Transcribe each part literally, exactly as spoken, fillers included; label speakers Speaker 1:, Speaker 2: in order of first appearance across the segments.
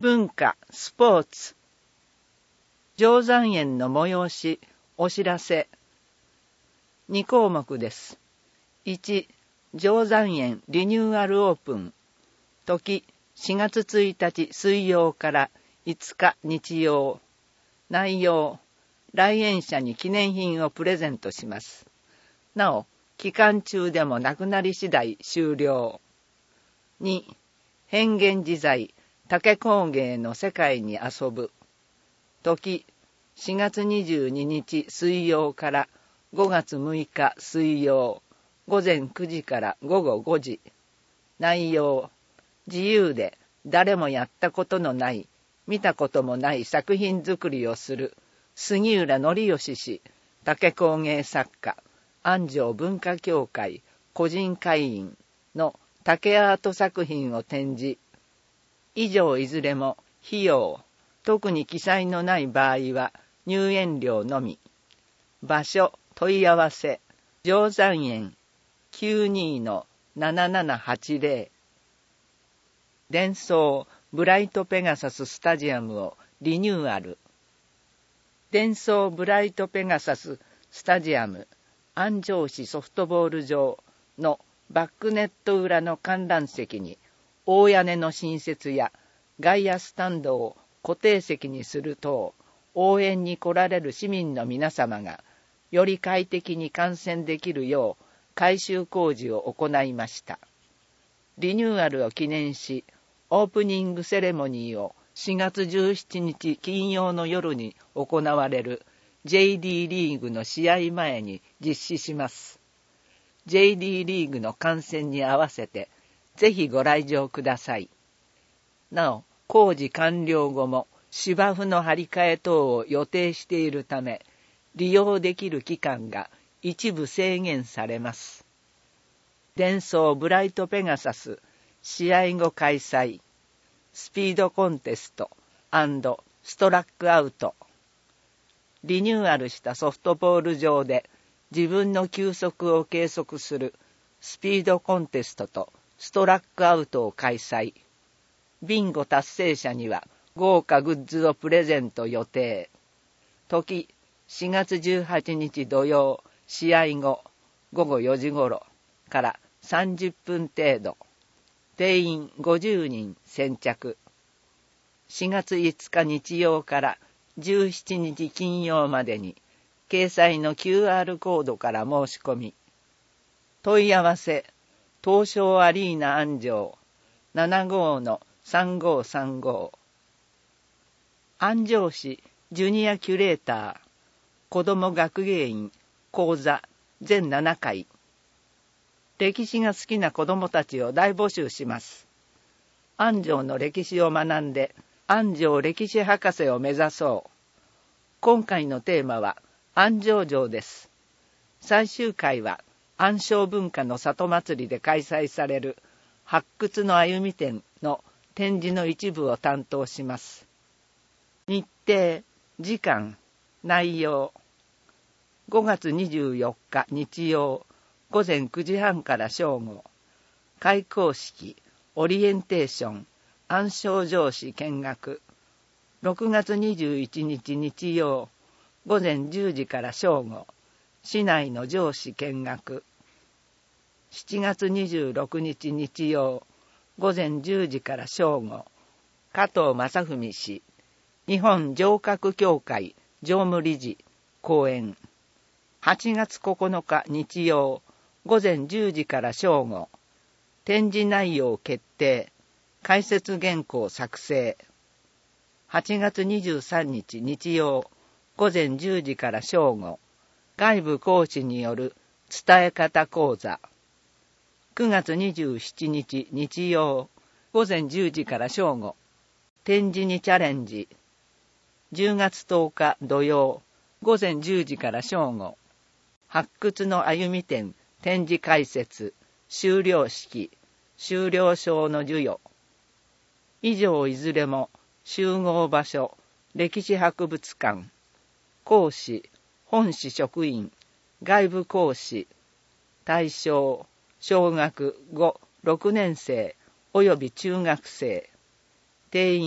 Speaker 1: 文化、スポーツ、定山園の催し、お知らせ。に項目です。いち、定山園リニューアルオープン。時、しがつついたち水曜からいつか日曜。内容、来園者に記念品をプレゼントします。なお、期間中でもなくなり次第終了。に、変幻自在、竹工芸の世界に遊ぶ。時、しがつにじゅうににち水曜からごがつむいか水曜、ごぜんくじからごごごじ。内容、自由で誰もやったことのない、見たこともない作品作りをする杉浦則義氏、竹工芸作家、安城文化協会個人会員の竹アート作品を展示。以上いずれも費用、特に記載のない場合は入園料のみ。場所、問い合わせ、定山園 きゅうに のななななはちぜろ。デンソーブライトペガサススタジアムをリニューアル。デンソーブライトペガサススタジアム、安城市ソフトボール場のバックネット裏の観覧席に大屋根の新設や外野スタンドを固定席にする等、応援に来られる市民の皆様がより快適に観戦できるよう改修工事を行いました。リニューアルを記念し、オープニングセレモニーをしがつじゅうしちにち金曜の夜に行われる ジェイディー リーグの試合前に実施します。ジェイディー リーグの観戦に合わせてぜひご来場ください。なお、工事完了後も芝生の張り替え等を予定しているため、利用できる期間が一部制限されます。デンソーブライトペガサス試合後開催、スピードコンテスト&ストラックアウト。リニューアルしたソフトボール場で自分の球速を計測するスピードコンテストとストラックアウトを開催。ビンゴ達成者には豪華グッズをプレゼント予定。時、しがつじゅうはちにち土曜、試合後、ごごよじ頃からさんじゅっぷん程度。定員ごじゅうにん先着。しがついつか日曜からじゅうしちにち金曜までに、掲載の キューアール コードから申し込み。問い合わせ、東証アリーナ安城 ななごのさんごさんご。安城市ジュニアキュレーター、子ども学芸員講座全ななかい。歴史が好きな子どもたちを大募集します。安城の歴史を学んで、安城歴史博士を目指そう。今回のテーマは安城城です。最終回は安昌文化の里祭りで開催される発掘の歩み展の展示の一部を担当します。日程、時間、内容。ごがつにじゅうよっか日曜、ごぜんくじはんから正午。開講式、オリエンテーション、安昌城址見学。ろくがつにじゅういちにち日曜、ごぜんじゅうじから正午。市内の城址見学。しちがつにじゅうろくにち日曜、ごぜんじゅうじから正午。加藤正文氏、日本城郭協会常務理事、講演。はちがつここのか日曜、ごぜんじゅうじから正午。展示内容決定、解説原稿作成。はちがつにじゅうさんにち日曜、ごぜんじゅうじから正午。外部講師による伝え方講座。くがつにじゅうしちにち日曜、ごぜんじゅうじから正午。展示にチャレンジ。じゅうがつとおか土曜、ごぜんじゅうじから正午。発掘の歩み展、展示解説、修了式、修了証の授与。以上いずれも集合場所、歴史博物館。講師、本市職員、外部講師。対象、小学ご、ろくねんせいおよび中学生。定員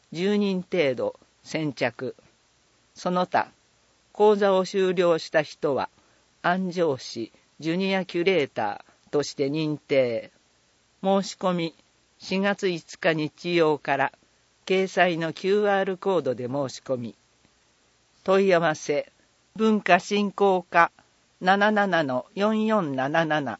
Speaker 1: じゅうにん程度先着。その他、講座を修了した人は、安城市ジュニアキュレーターとして認定。申し込み、しがついつか日曜から掲載の キューアール コードで申し込み。問い合わせ、文化振興課 ななななのよんよんななな。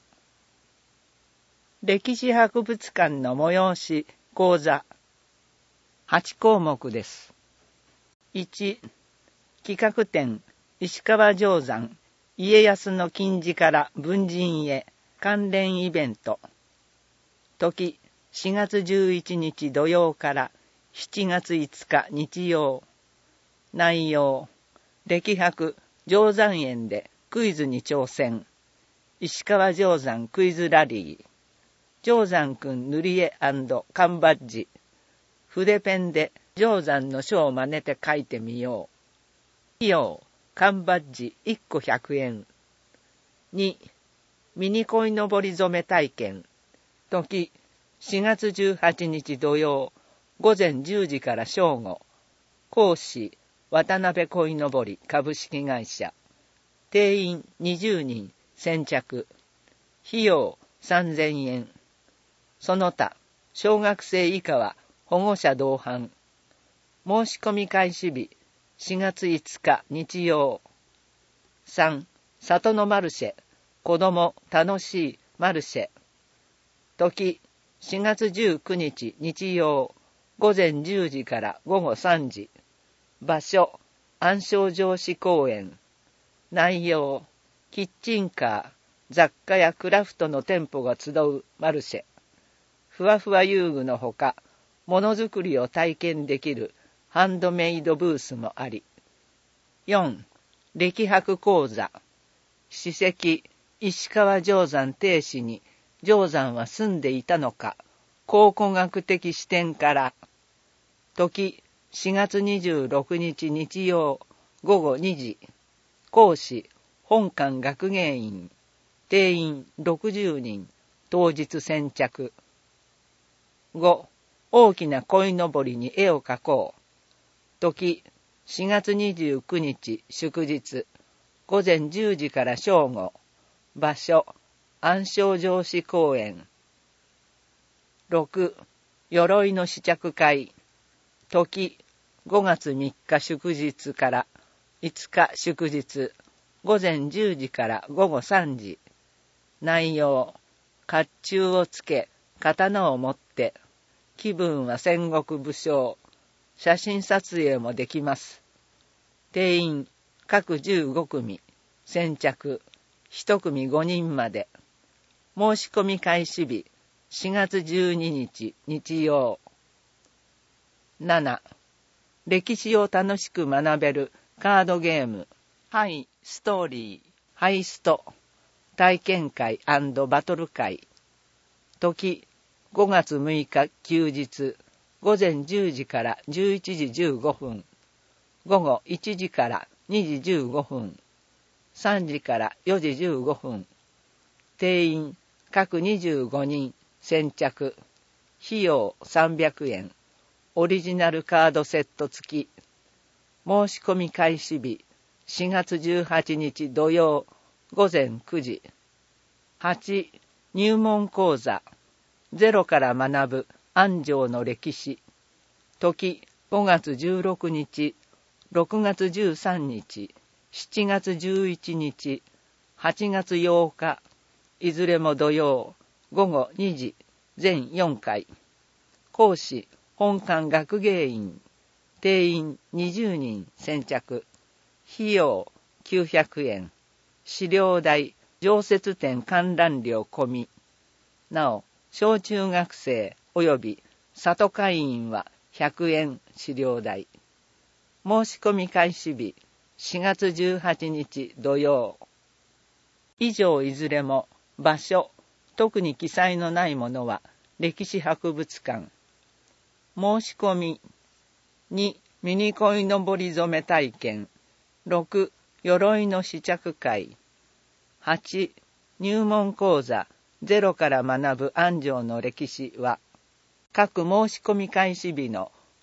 Speaker 1: 歴史博物館の催し講座はち項目です。いち、企画展石川定山家康の金字から文人へ関連イベント。時しがつじゅういちにち土曜からしちがついつか日曜。内容、歴博定山園でクイズに挑戦。石川定山クイズラリー。定山くん塗り絵&缶バッジ。筆ペンで定山の書を真似て書いてみよう。費用、缶バッジいっこひゃくえん。に、ミニ鯉のぼり染め体験。時、しがつじゅうはちにち土曜、ごぜんじゅうじから正午。講師、渡辺鯉のぼり株式会社。定員にじゅうにん先着。費用さんぜんえん。その他、小学生以下は保護者同伴。申し込み開始日、しがついつか日曜。さん、里のマルシェ、子ども楽しいマルシェ。時、しがつじゅうくにち日曜、ごぜんじゅうじからごごさんじ。場所、安昌城址公園。内容、キッチンカー、雑貨やクラフトの店舗が集うマルシェ。ふわふわ遊具のほか、ものづくりを体験できるハンドメイドブースもあり。よん、歴博講座。史跡、石川定山定子に定山は住んでいたのか、考古学的視点から。時、しがつにじゅうろくにち日曜、ごごにじ。講師、本館学芸員。定員ろくじゅうにん、当日先着。ご、大きな鯉のぼりに絵を描こう。時、しがつにじゅうくにち祝日、ごぜんじゅうじから正午。場所、安昌城址公園。ろく、鎧の試着会。時、ごがつみっか祝日からいつか祝日、ごぜんじゅうじからごごさんじ。内容、甲冑をつけ、刀を持って、気分は戦国武将。写真撮影もできます。定員、各じゅうごくみ、先着、いちくみごにんまで。申し込み開始日、しがつじゅうににち日曜。なな、歴史を楽しく学べるカードゲーム、ハイストーリー、ハイスト、体験会&バトル会。時、ごがつむいか休日、ごぜんじゅうじからじゅういちじじゅうごふん、ごごいちじからにじじゅうごふん、さんじからよじじゅうごふん。定員、各にじゅうごにん、先着。費用さんびゃくえん。オリジナルカードセット付き。申し込み開始日、しがつじゅうはちにち土曜、ごぜんくじ。はち、入門講座。ゼロから学ぶ安城の歴史。時、ごがつじゅうろくにち、ろくがつじゅうさんにち、しちがつじゅういちにち、はちがつようか、いずれも土曜、ごごにじ、全よんかい。講師、本館学芸員。定員にじゅうにん先着。費用きゅうひゃくえん。資料代、常設展観覧料込み。なお、小中学生及び里会員はひゃくえん資料代。申し込み開始日、しがつじゅうはちにち土曜。以上いずれも場所、特に記載のないものは歴史博物館。申し込み。に、ミニ鯉のぼり染め体験。ろく、鎧の試着会。はち、入門講座ゼロから学ぶ安城の歴史は、各申し込み開始日の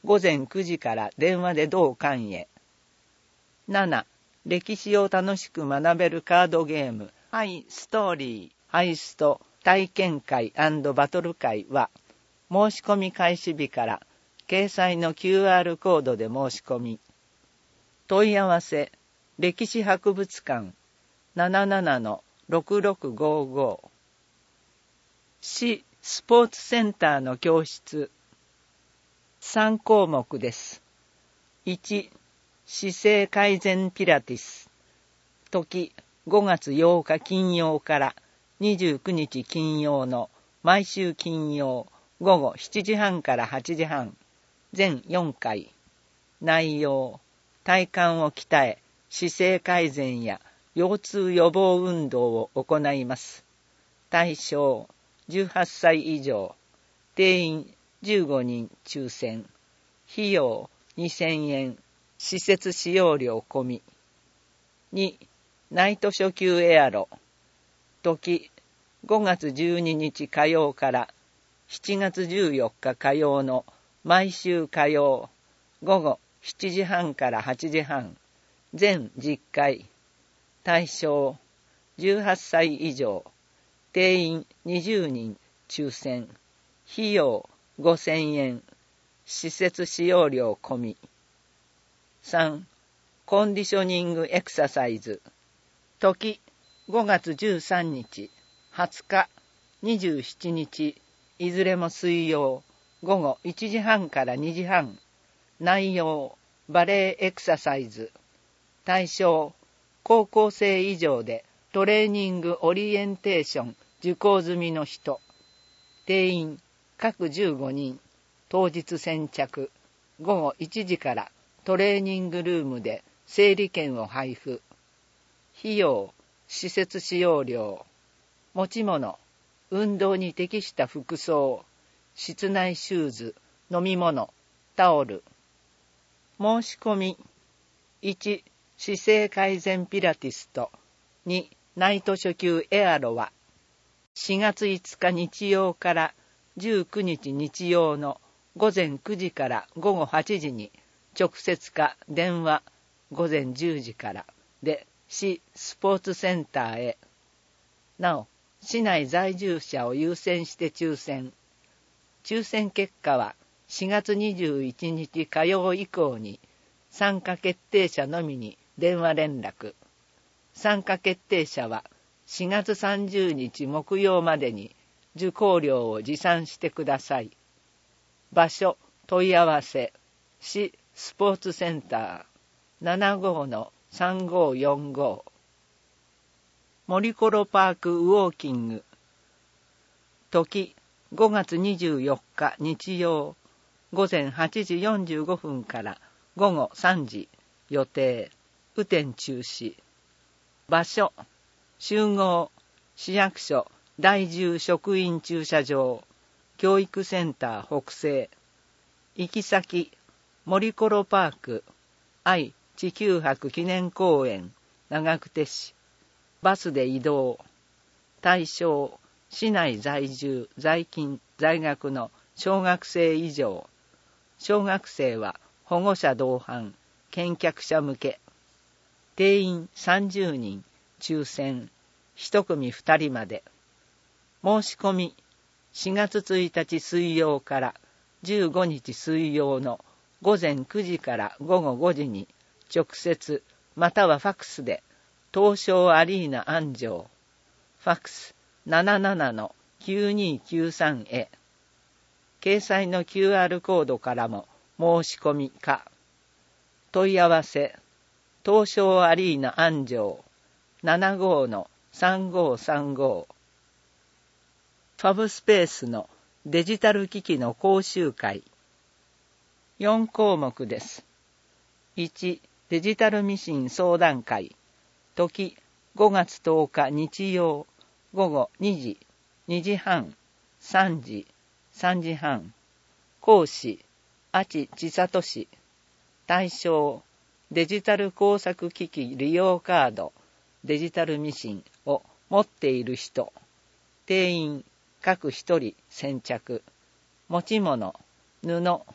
Speaker 1: 午前くじから電話で同館へ。なな、歴史を楽しく学べるカードゲーム、ハイストーリー、ハイスト体験会&バトル会は、申し込み開始日から掲載の キューアール コードで申し込み。問い合わせ、歴史博物館 ななななのろくろくごご。市スポーツセンターの教室。さん項目です。いち、姿勢改善ピラティス。時ごがつようか金曜からにじゅうくにち金曜の毎週金曜午後しちじはんからはちじはん、全よんかい。内容、体幹を鍛え、姿勢改善や腰痛予防運動を行います。対象、じゅうはっさい以上。定員じゅうごにん抽選。費用にせんえん。施設使用料込み。に、ナイト初級エアロ。時、ごがつじゅうににち火曜からしちがつじゅうよっか火曜の毎週火曜午後しちじはんからはちじはん、全じゅっかい。対象、じゅうはっさい以上。定員にじゅうにん抽選。費用ごせんえん。施設使用料込み。さん、コンディショニングエクササイズ。時、ごがつじゅうさんにち、はつか、にじゅうしちにち、いずれも水曜、午後いちじはんからにじはん。内容、バレエエクササイズ。対象、高校生以上でトレーニングオリエンテーション受講済みの人。定員、各じゅうごにん。当日先着。午後いちじからトレーニングルームで整理券を配布。費用、施設使用料。持ち物、運動に適した服装、室内シューズ、飲み物、タオル。申し込み。いち、姿勢改善ピラティスと。に、ナイト初級エアロは、しがついつか日曜からじゅうくにち日曜の午前くじから午後はちじに、直接か電話、午前じゅうじからで、市スポーツセンターへ。なお、市内在住者を優先して抽選。抽選結果はしがつにじゅういちにち火曜以降に参加決定者のみに電話連絡。参加決定者はしがつさんじゅうにち木曜までに受講料を持参してください。場所、問い合わせ、市スポーツセンター ななごのさんごよんご。森コロパークウォーキング。時、ごがつにじゅうよっか日曜、午前はちじよんじゅうごふんから午後さんじ予定、雨天中止。場所、集合、市役所第じゅう職員駐車場、教育センター北西。行き先、森コロパーク、愛・地球博記念公園、長久手市。バスで移動。対象、市内在住、在勤、在学の小学生以上。小学生は保護者同伴、見客者向け。定員さんじゅうにん、抽選、一組ふたりまで。申し込み、しがつついたち水曜からじゅうごにち水曜の午前くじから午後ごじに直接またはファクスで東証アリーナ安城、ファクス ななななのきゅうにきゅうさん へ。掲載の キューアール コードからも申し込みか。問い合わせ、東証アリーナ安城 ななごのさんごさんご。ファブスペースのデジタル機器の講習会。よん項目です。いち、デジタルミシン相談会。時、ごがつとおか日曜、午後にじ、にじはん、さんじ、さんじはん。講師、阿智千里氏。対象、デジタル工作機器利用カード、デジタルミシンを持っている人。定員、各一人先着。持ち物、布、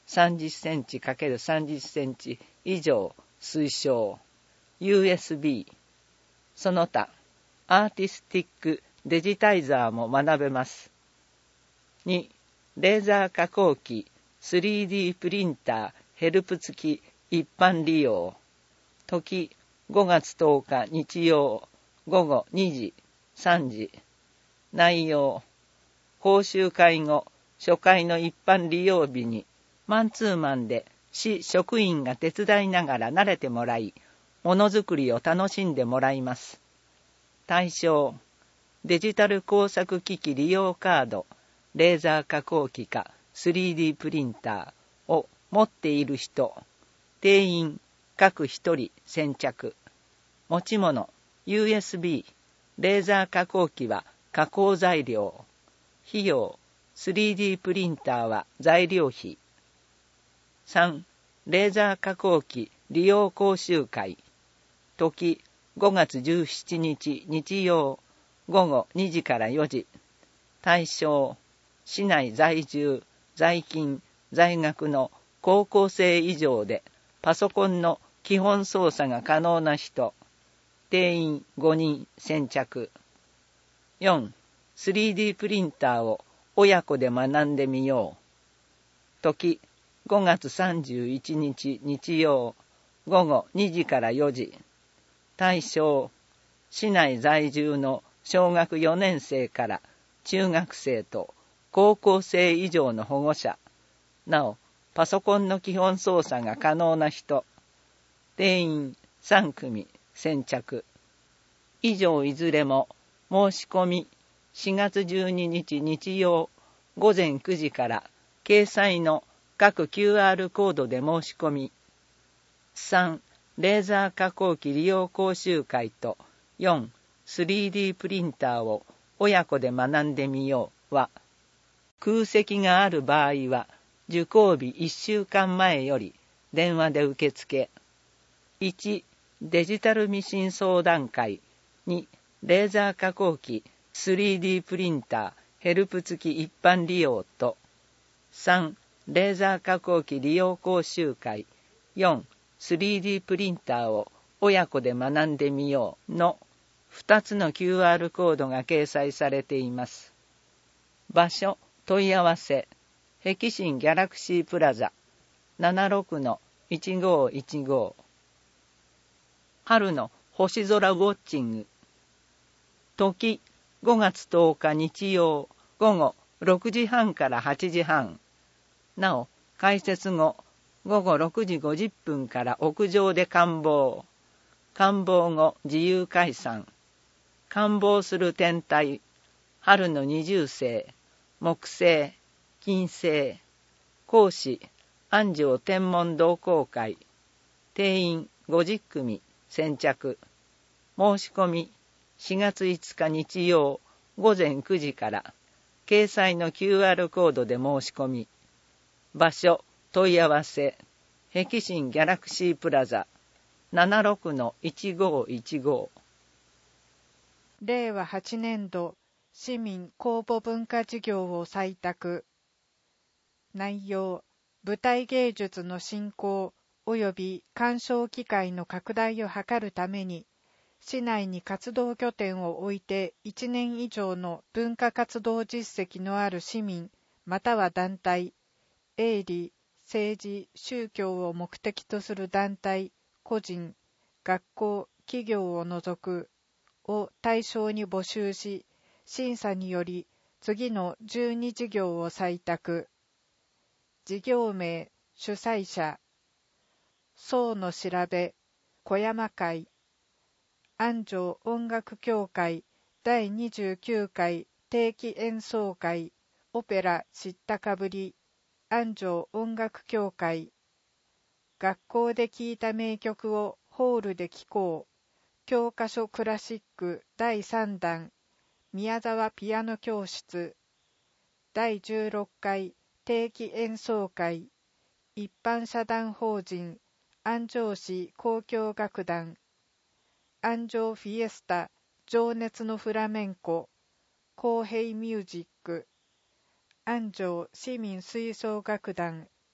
Speaker 1: さんじゅっセンチ×さんじゅっセンチ以上推奨。 ユーエスビー。 その他アーティスティックデジタイザーも学べます。にレーザー加工機 スリーディー プリンターヘルプ付き一般利用。時ごがつとおか日曜ごごにじさんじ。内容講習会後初回の一般利用日にマンツーマンで市職員が手伝いながら慣れてもらい、ものづくりを楽しんでもらいます。対象デジタル工作機器利用カード、レーザー加工機か スリーディー プリンターを持っている人、定員各一人先着。持ち物 ユーエスビー、 レーザー加工機は加工材料。費用 スリーディー プリンターは材料費。さんレーザー加工機利用講習会。時ごがつじゅうしちにち日曜ごごにじからよじ。対象市内在住在勤在学の高校生以上でパソコンの基本操作が可能な人。定員ごにん先着。よん スリーディー プリンターを親子で学んでみよう。時ごがつさんじゅういちにち日曜ごごにじからよじ。対象市内在住の小学よねん生から中学生と高校生以上の保護者。なおパソコンの基本操作が可能な人。定員さんくみ先着。以上いずれも申し込みしがつじゅうににち日曜ごぜんくじから掲載の各 キューアール コードで申し込み。さんレーザー加工機利用講習会とよん スリーディー プリンターを親子で学んでみようは、空席がある場合は受講日いっしゅうかんまえより電話で受付。いちデジタルミシン相談会。にレーザー加工機 スリーディー プリンターヘルプ付き一般利用とさんレーザー加工機利用講習会。よん スリーディー プリンターを親子で学んでみようのふたつの キューアール コードが掲載されています。場所問い合わせ碧新ギャラクシープラザ ななろくのいちごいちご。春の星空ウォッチング。時ごがつとおか日曜ごごろくじはんからはちじはん。なお開設後ごごろくじごじゅっぷんから屋上で観望。観望後自由解散。観望する天体春の二重星、木星、金星。講師安城天文同好会。定員ごじゅっくみ先着。申し込みしがついつか日曜ごぜんくじから掲載の キューアール コードで申し込み。場所問い合わせ碧新ギャラクシープラザ ななろくのいちごいちご。
Speaker 2: れいわはちねんど市民公募文化事業を採択。内容舞台芸術の振興及び鑑賞機会の拡大を図るために市内に活動拠点を置いていちねん以上の文化活動実績のある市民または団体、営利、政治、宗教を目的とする団体、個人、学校、企業を除くを対象に募集し、審査により次のじゅうに事業を採択。事業名、主催者、宋の調べ、小山会、安城音楽協会だいにじゅうきゅうかい定期演奏会オペラ知ったかぶり安城音楽協会。学校で聴いた名曲をホールで聴こう教科書クラシックだいさんだん宮沢ピアノ教室。だいじゅうろっかい定期演奏会一般社団法人安城市交響楽団。安城フィエスタ情熱のフラメンコ公平ミュージック。安城市民吹奏楽団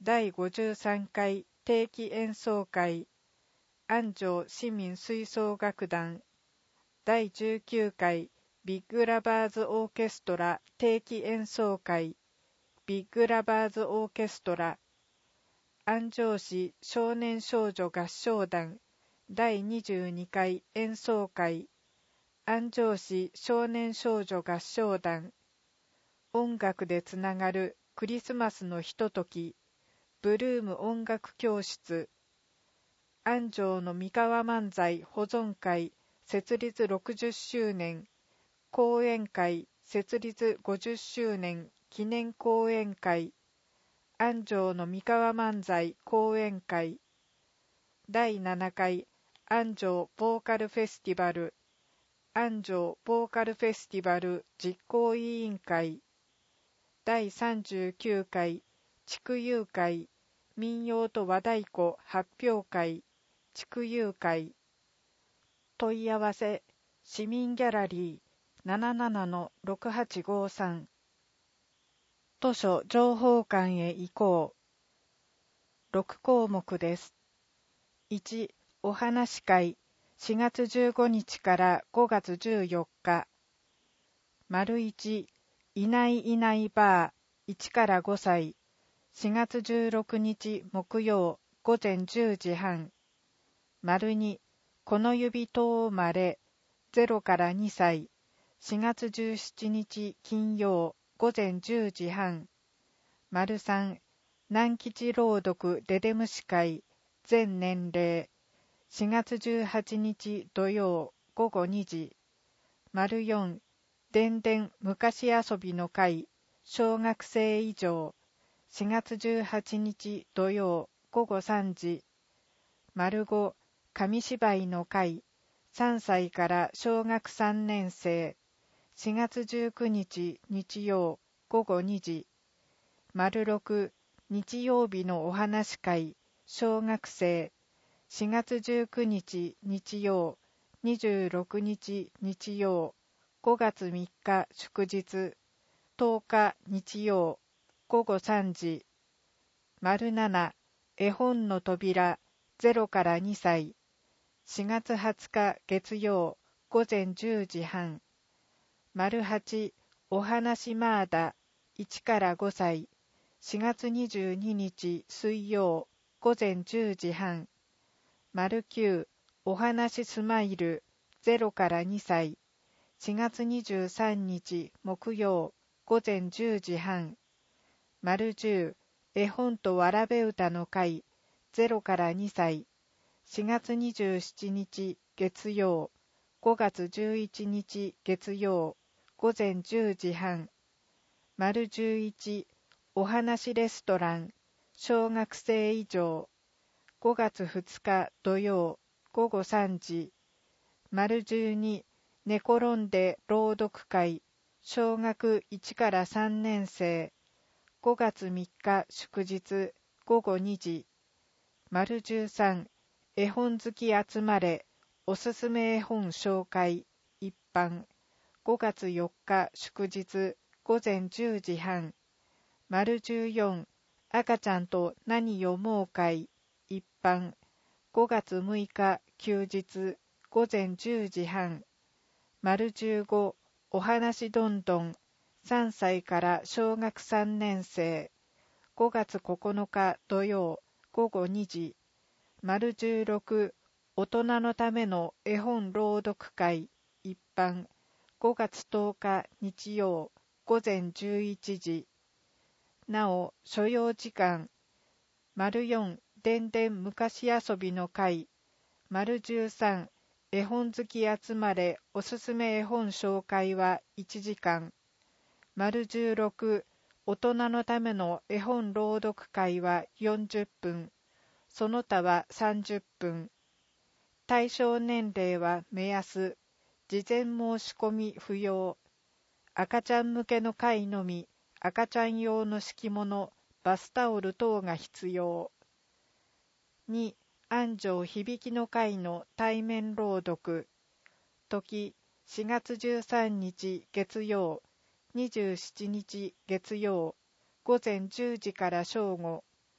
Speaker 2: だいごじゅうさんかい定期演奏会安城市民吹奏楽団だいじゅうきゅうかいビッグラバーズオーケストラ定期演奏会ビッグラバーズオーケストラ安城市少年少女合唱団だいにじゅうにかい演奏会安城市少年少女合唱団音楽でつながるクリスマスのひとときブルーム音楽教室安城の三河漫才保存会設立ろくじゅっしゅうねん講演会設立ごじゅっしゅうねん記念講演会安城の三河漫才講演会だいななかい安城ボーカルフェスティバル安城ボーカルフェスティバル実行委員会だいさんじゅうきゅうかい地区遊会民謡と和太鼓発表会地区遊会問い合わせ市民ギャラリー ななななのろくはちごさん 図書情報館へ行こうろくこうもくです。いちお話会しがつじゅうごにちからごがつじゅうよっか丸いちいないいないバーいちからごさいしがつじゅうろくにち木曜ごぜんじゅうじはん丸にこの指とまれゼロからにさいしがつじゅうしちにち金曜ごぜんじゅうじはん丸さん南吉朗読デデムシ会全年齢しがつじゅうはちにち土曜ごごにじ丸よんでんでん昔遊びの会小学生以上しがつじゅうはちにち土曜ごごさんじ丸ご紙芝居の会さんさいから小学さんねんせいしがつじゅうくにち日曜ごごにじ丸ろく日曜日のお話会小学生しがつじゅうくにち日曜にじゅうろくにち日曜ごがつみっか祝日とおか日曜ごごさんじ丸なな絵本の扉ゼロからにさいしがつはつか月曜ごぜんじゅうじはん丸はちお話まーだいちからごさいしがつにじゅうににち水曜ごぜんじゅうじはん丸きゅうお話スマイルゼロからにさいしがつにじゅうさんにち木曜ごぜんじゅうじはん丸じゅう絵本とわらべ歌の会ゼロからにさいしがつにじゅうしちにち月曜ごがつじゅういちにち月曜ごぜんじゅうじはん丸じゅういちお話レストラン小学生以上ごがつふつか土曜ごごさんじ丸じゅうに寝転んで朗読会小学いちからさんねんせいごがつみっか祝日ごごにじ丸じゅうさん絵本好き集まれおすすめ絵本紹介一般ごがつよっか祝日ごぜんじゅうじはん丸じゅうよん赤ちゃんと何読もう会一般ごがつむいか休日ごぜんじゅうじはん丸じゅうごお話どんどんさんさいから小学さんねんせいごがつここのか土曜ごごにじ丸じゅうろく大人のための絵本朗読会一般ごがつとおか日曜ごぜんじゅういちじなお所要時間丸よんでんでん昔遊びの会丸じゅうさん絵本好き集まれおすすめ絵本紹介はいちじかん丸じゅうろく大人のための絵本朗読会はよんじゅっぷんその他はさんじゅっぷん対象年齢は目安事前申し込み不要赤ちゃん向けの会のみ赤ちゃん用の敷物バスタオル等が必要に安城響の会の対面朗読時しがつじゅうさんにち月曜にじゅうしちにち月曜ごぜんじゅうじから正午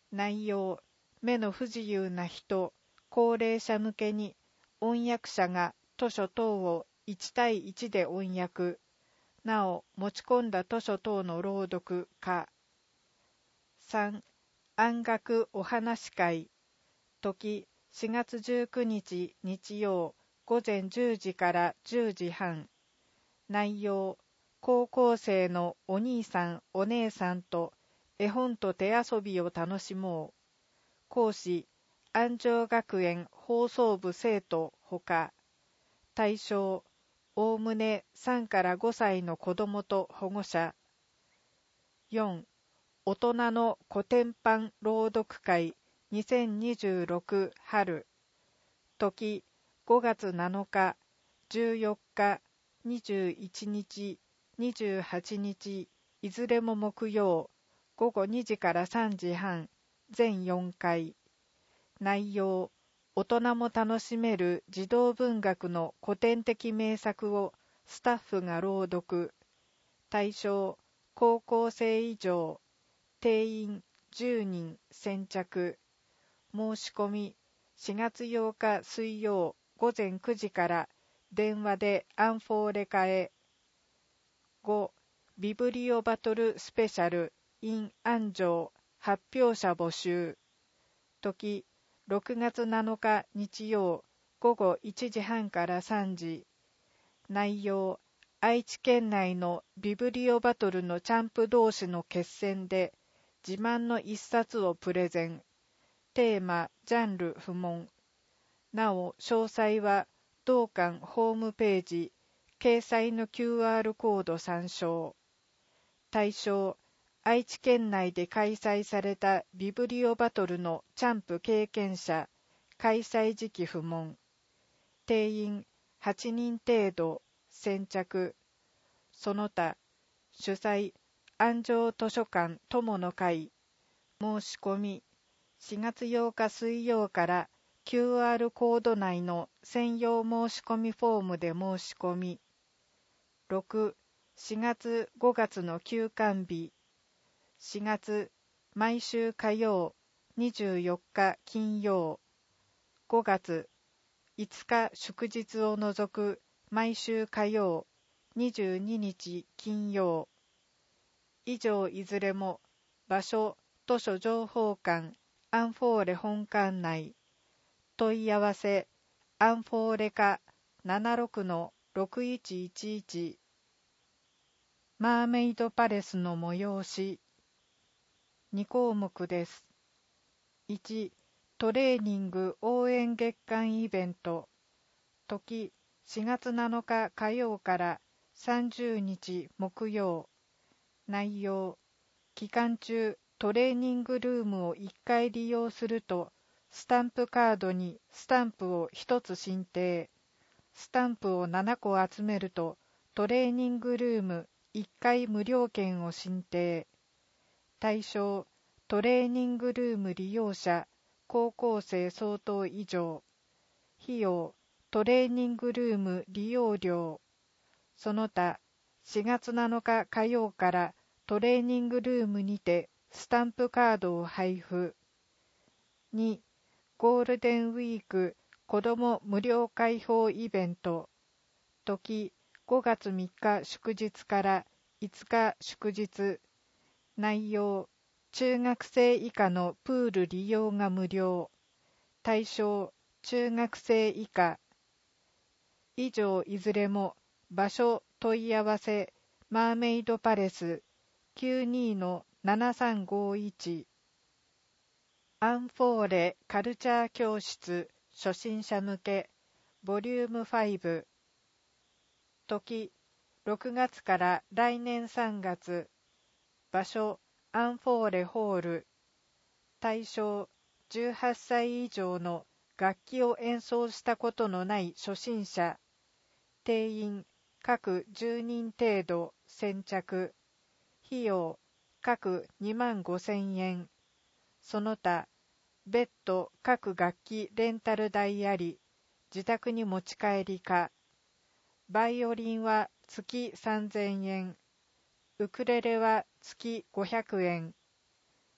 Speaker 2: 内容、目の不自由な人、高齢者向けに音訳者が図書等をいち対いちで音訳、なお持ち込んだ図書等の朗読か。さん、安楽お話会、時しがつじゅうくにち日曜午前じゅうじからじゅうじはん。内容、高校生のお兄さんお姉さんと絵本と手遊びを楽しもう。講師、安城学園放送部生徒ほか。対象、おおむねさんからごさいの子どもと保護者。よん、大人の古典版朗読会にせんにじゅうろく春。時ごがつなのか、じゅうよっか、にじゅういちにち、にじゅうはちにち、いずれも木曜、ごごにじからさんじはん、全よんかい。内容、大人も楽しめる児童文学の古典的名作をスタッフが朗読。対象、高校生以上。定員じゅうにん先着。申し込み、しがつようか水曜午前くじから電話でアンフォーレ課へ。ご、ビブリオバトルスペシャル in 安城発表者募集。時ろくがつなのか日曜午後いちじはんからさんじ。内容、愛知県内のビブリオバトルのチャンプ同士の決戦で自慢の一冊をプレゼン。テーマ、ジャンル不問。なお、詳細は同館ホームページ、掲載の キューアール コード参照。対象、愛知県内で開催されたビブリオバトルのチャンプ経験者、開催時期不問。定員はちにん程度、先着。その他、主催、安城図書館友の会。申し込み、しがつようか水曜から キューアール コード内の専用申し込みフォームで申し込み。ろく、しがつごがつの休館日。しがつ、毎週火曜、にじゅうよっか金曜。ごがつ、いつか祝日を除く毎週火曜、にじゅうににち金曜。以上いずれも場所、図書情報館アンフォーレ本館内。問い合わせ、アンフォーレ課 ななろくのろくいちいちいち。マーメイドパレスの催し。に項目です。いち、トレーニング応援月間イベント。時しがつなのか火曜からさんじゅうにち木曜。内容、期間中トレーニングルームをいっかい利用するとスタンプカードにスタンプをひとつ申請。スタンプをななこ集めるとトレーニングルームいっかい無料券を申請。対象、トレーニングルーム利用者、高校生相当以上。費用、トレーニングルーム利用料。その他、しがつなのか火曜からトレーニングルームにてスタンプカードを配布。に、ゴールデンウィーク子ども無料開放イベント。時ごがつみっか祝日からいつか祝日。内容、中学生以下のプール利用が無料。対象、中学生以下。以上いずれも場所問い合わせマーメイドパレス きゅうにのななさんごいち。アンフォーレカルチャー教室初心者向けボリュームご。時ろくがつから来年さんがつ。場所アンフォーレホール。対象じゅうはっさい以上の楽器を演奏したことのない初心者。定員各じゅうにん程度先着。費用各にまんごせんえん。その他、別途各楽器レンタル代あり、自宅に持ち帰りか。バイオリンは月さんぜんえん。ウクレレは月ごひゃくえん。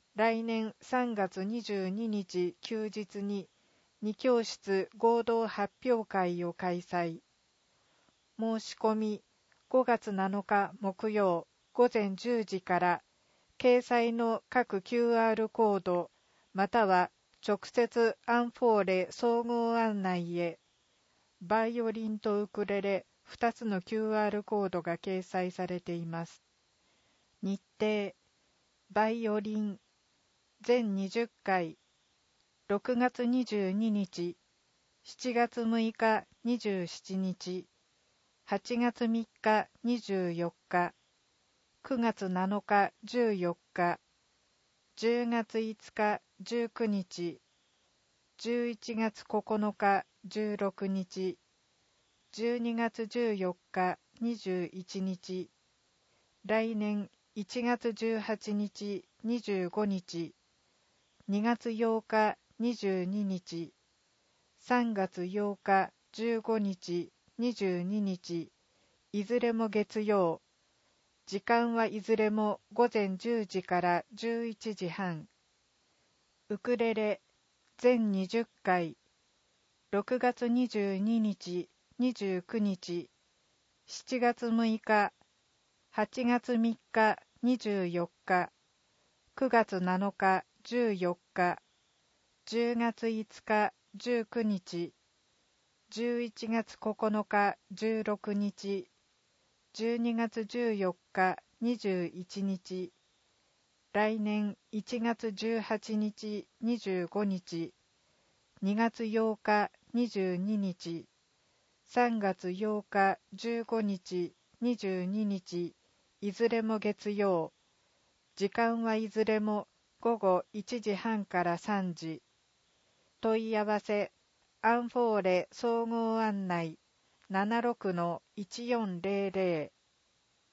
Speaker 2: 来年さんがつにじゅうににち休日にに教室合同発表会を開催。申し込みごがつなのか木曜ごぜんじゅうじから掲載の各 キューアール コードまたは直接アンフォーレ総合案内へ。バイオリンとウクレレふたつの キューアール コードが掲載されています。日程バイオリン全にじゅっかいろくがつにじゅうににちしちがつむいかにじゅうしちにちはちがつみっかにじゅうよっかくがつなのかじゅうよっかじゅうがついつかじゅうくにちじゅういちがつここのかじゅうろくにちじゅうにがつじゅうよっかにじゅういちにち来年いちがつじゅうはちにちにじゅうごにちにがつようかにじゅうににちさんがつようかじゅうごにちにじゅうににちいずれも月曜。時間はいずれもごぜんじゅうじからじゅういちじはん。ウクレレ全にじゅっかいろくがつにじゅうににちにじゅうくにちしちがつむいかはちがつみっかにじゅうよっかくがつなのかじゅうよっかじゅうがついつかじゅうくにちじゅういちがつここのかじゅうろくにちじゅうにがつじゅうよっかにじゅういちにち来年いちがつじゅうはちにちにじゅうごにちにがつようかにじゅうににちさんがつようかじゅうごにちにじゅうににちいずれも月曜。時間はいずれもごごいちじはんからさんじ。問い合わせアンフォーレ総合案内 ななろくのいちよんぜろぜろ